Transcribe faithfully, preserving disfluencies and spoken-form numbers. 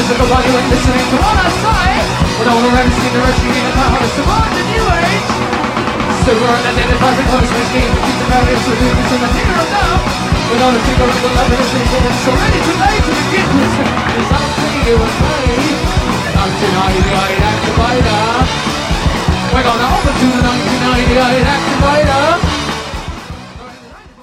physical body when listening to what I say. With all the revs in the rushing in the power to survive the new age. Super unidentified the closest scheme to keep the barriers to do this in the material now. With all the figure of the love and the things it's already too late to begin with. It's up to you and me. nineteen ninety-eight activator. We're gonna open to the nineteen ninety-eight activator.